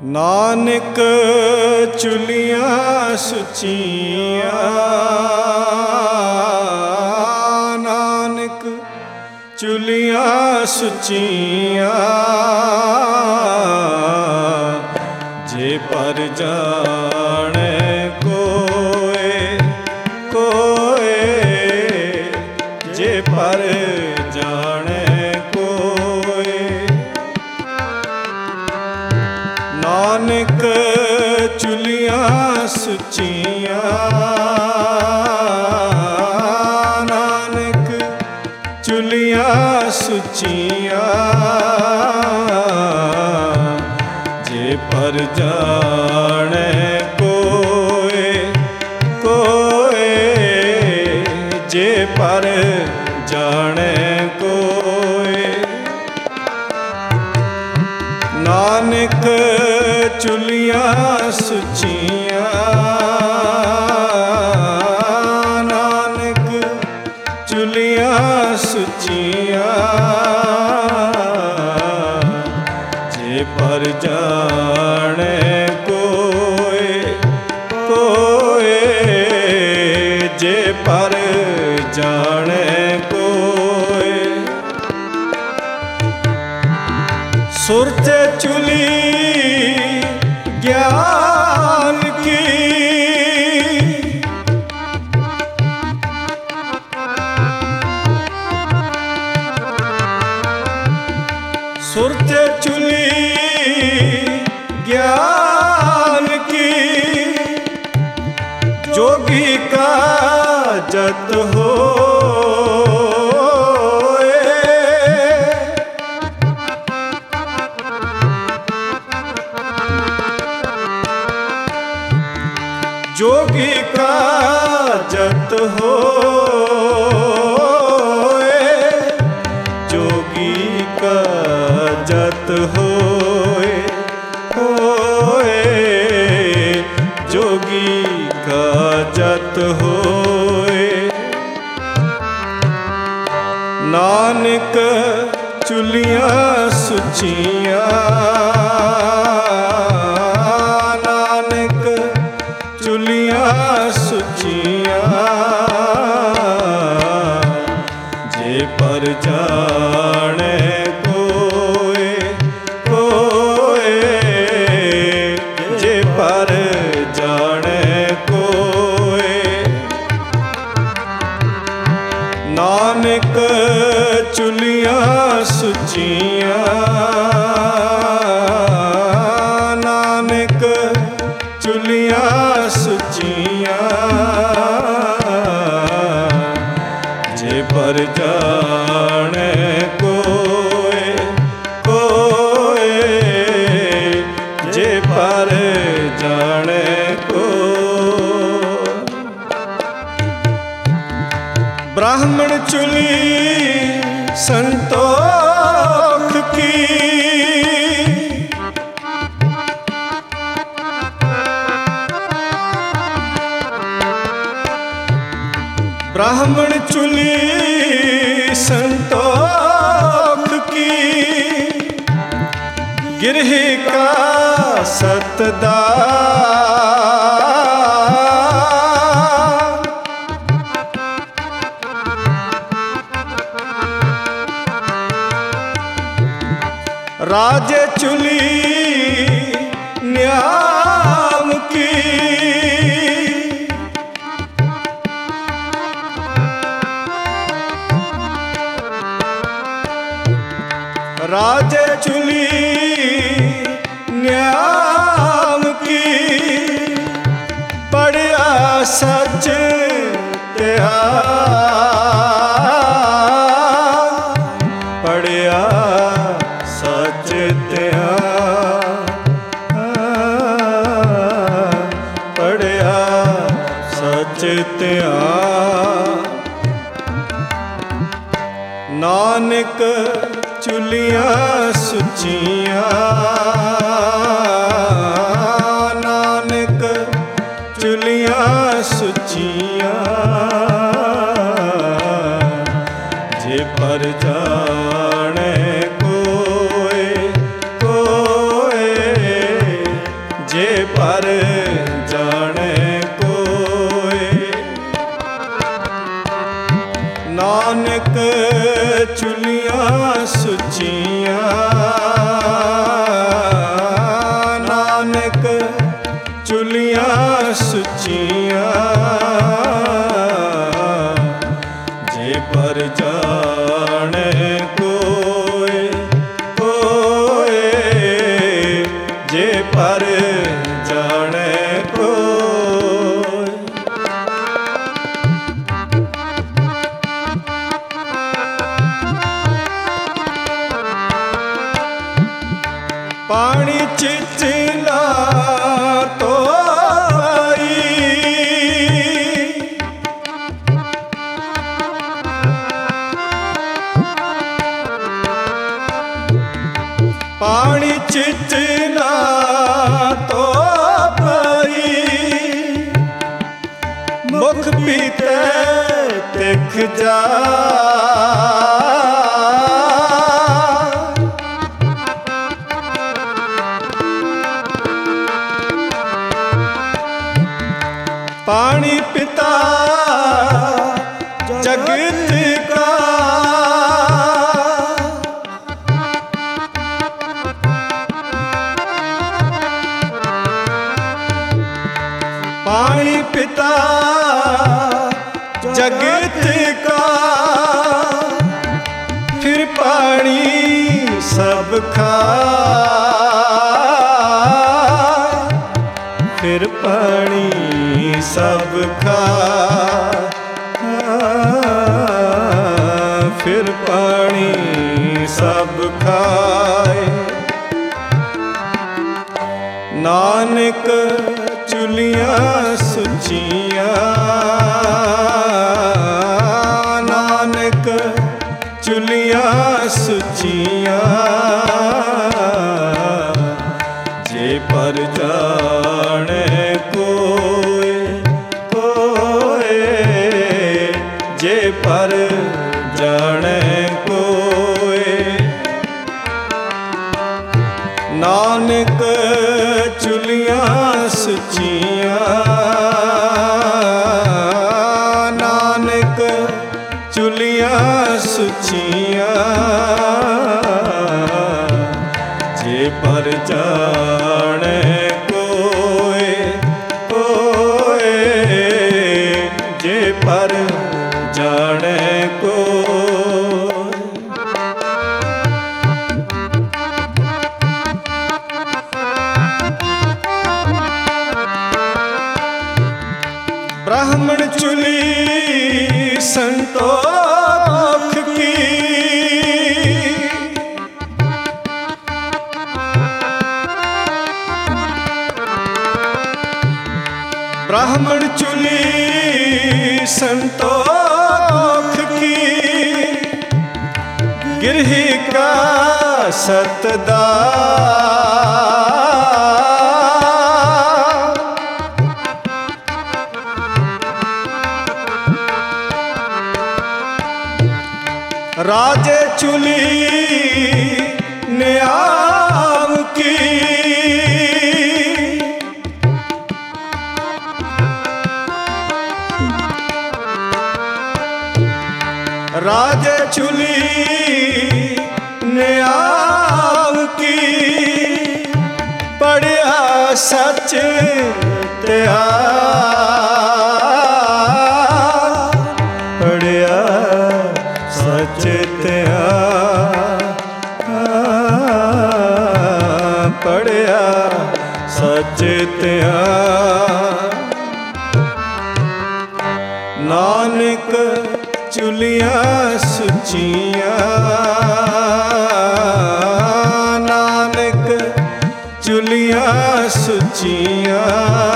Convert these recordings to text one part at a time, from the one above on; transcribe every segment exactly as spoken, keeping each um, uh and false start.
नानक चुलियां सुचियां, नानक चुलियां सुचियां, जे पर जाने कोय कोय, जे पर जाने कोय। नानक चुलियां सुचियां, नानक चुलियां सुचियां, जे पर जाने कोय कोय, जे पर जाने कोय। नानक चुलियां सुचियां, नानक चुलियां सुचियां, जे पर जाने कोय कोय, जे पर जाने कोय। सुरत चुली ज्ञान की, सुरत चुली ज्ञान की, जोगी का जत हो जोगी का जत हो, जोगी का जत होए होए, जोगी का जत होए। नानक चुलियां सुचियां, नानक चुलियां सुचियां, जे पर जाने कोय कोय, जे पर जाने कोय। नानक चुलियां सुचियां, नानक चुलियां सुचियां, जे पर जाने कोय कोय, जे पर जाने कोय। ब्राह्मण चुली संतोख की, ब्राह्मण चुली संतोख की, गिरह का सतदार, राज चुली न्याम की, राज चुली न्याम की, पढ़िया सच तिहार, पढ़िया सच तिहार, पढ़िया सच तिहार। नानक चुलियां सुचियां, नानक चुलियां सुचियां, जे पर जाने कोय कोय, पर जाने कोय। पानी चिचिला तो पानी चिचला तो पाई, मुख पीते दिख जा। पानी पिता जगत का, पानी पिता जगत का, फिर पानी सब खा, फिर पानी सब खा, फिर पानी सब खाए। नानक चुलियाँ सुचियाँ, नानक चुलियाँ सुचियाँ, जे पर जाने कोय कोय, जे पर जाने कोय। नानक चुलियाँ सुचियाँ, नानक चुलियाँ सुचियाँ, जे पर जाने कोय कोय, जे पर जाने कोय। ब्राह्मण चुली संतोख की, ब्राह्मण चुली संतोख की, गिरही का सतदा। राजे चुली न्याम की, राजे चुली न्याम की, पढ़िया सच त्या, पढ़िया सच त्या, पढ़िया सच त्या। नानक चुलियाँ सुचियाँ, नानक चुलियाँ सुचियाँ,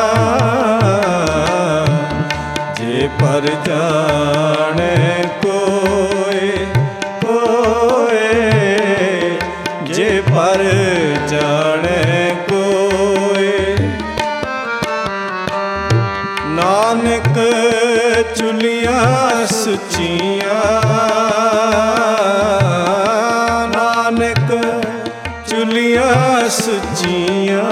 जे पर जाने कोय कोय, जे पर जाने कोय। नानक चुलियाँ सुचियाँ, नानक चुलियाँ सुचियाँ,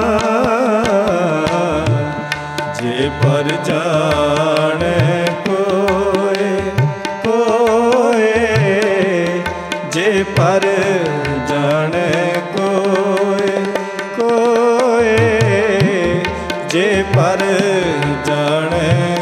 जे पर जाने कोय कोय, जे पर जाने कोय कोय, जे पर जाने